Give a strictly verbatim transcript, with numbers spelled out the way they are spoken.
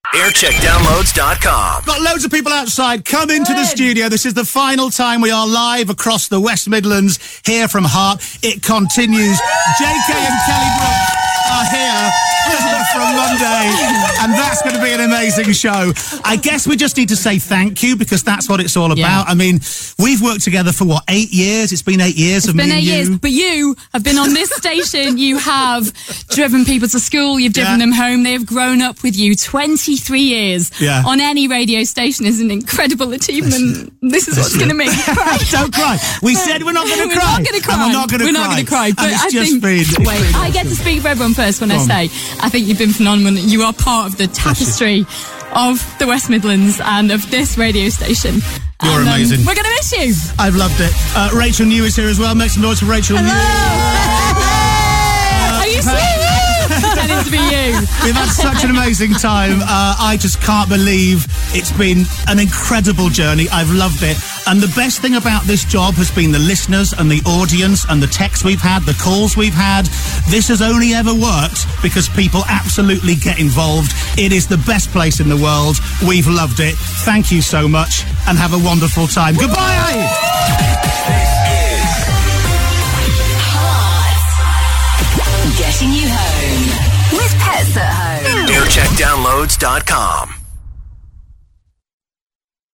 aircheck downloads dot com. Got loads of people outside. Come into the studio. This is the final time we are live across the West Midlands here from Heart. It continues. J K and Kelly Brook are here from Monday, and that's going to be an amazing show. I guess we just need to say thank you, because that's what it's all about. Yeah. I mean, we've worked together for what, eight years? It's been eight years It's of been me eight and you. years, but you have been on this station. You have driven people to school. You've driven Yeah. them home. They have grown up with you. twenty-three years Yeah. on any radio station is an incredible achievement. This is what's going to make you cry. Don't cry. We said we're not going to We're cry. not going to cry. And we're not going to We're cry. not going to cry. And But it's I just think, been... it's wait, been I get to speak for everyone first when Go I on. say I think you've been phenomenal. You are part of the tapestry of the West Midlands and of this radio station. You're And, um, amazing. We're going to miss you. I've loved it. Uh, Rachel New is here as well. Make some noise for Rachel New. Are you serious? Pretending to be you. We've had such an amazing time. Uh, I just can't believe it's been an incredible journey. I've loved it. And the best thing about this job has been the listeners and the audience and the texts we've had, the calls we've had. This has only ever worked because people absolutely get involved. It is the best place in the world. We've loved it. Thank you so much and have a wonderful time. Goodbye! Getting you home with Pets at Home. aircheck downloads dot com.